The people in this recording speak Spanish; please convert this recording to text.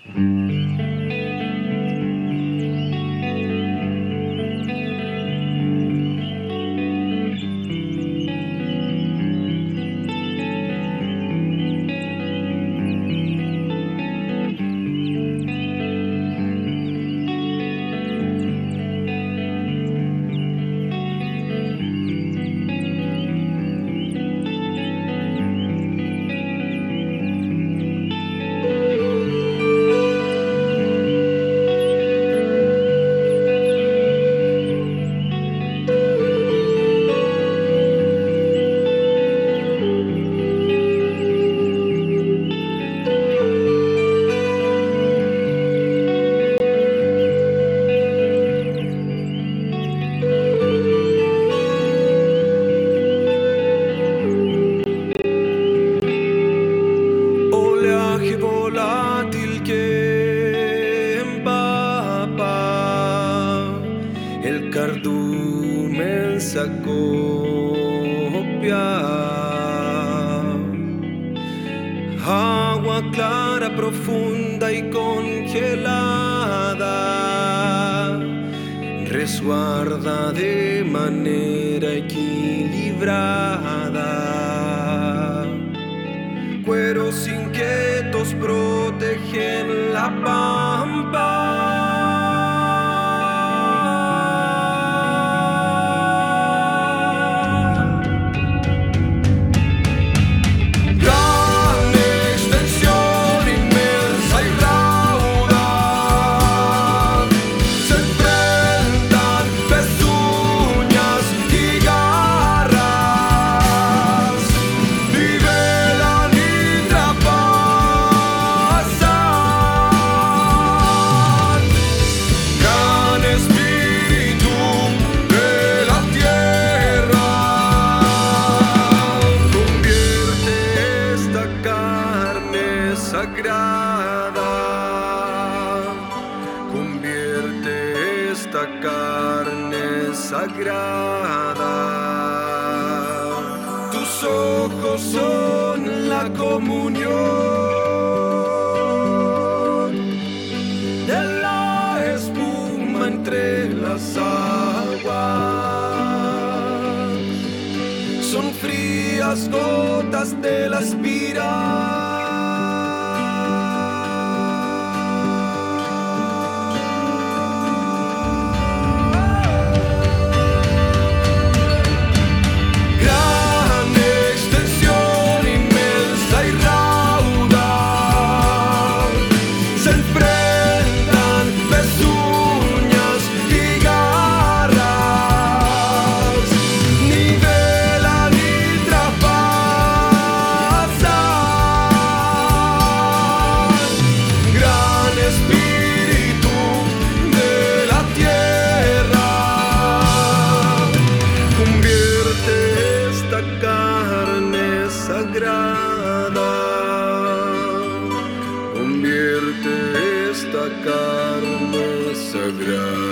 Oleaje volátil que empapa el cardumen Sacopia. Agua clara, profunda y congelada, resguarda de manera equilibrada. Cueros inquietos protegen la pampa. Gran extensión inmensa y rauda, se enfrentan pezuñas y garras, nivelan y trapasan. Gran espíritu de la tierra, convierte esta carne sagrada, convierte esta carne sagrada. Tus ojos son la comunión de la espuma entre las aguas. Son frías gotas de la espiral. Gran extensión inmensa y rauda, se enfrentan pezuñas y garras, nivelan y traspasan. Gran espíritu de la tierra, convierte esta carne sagrada, convierte esta carne sagrada.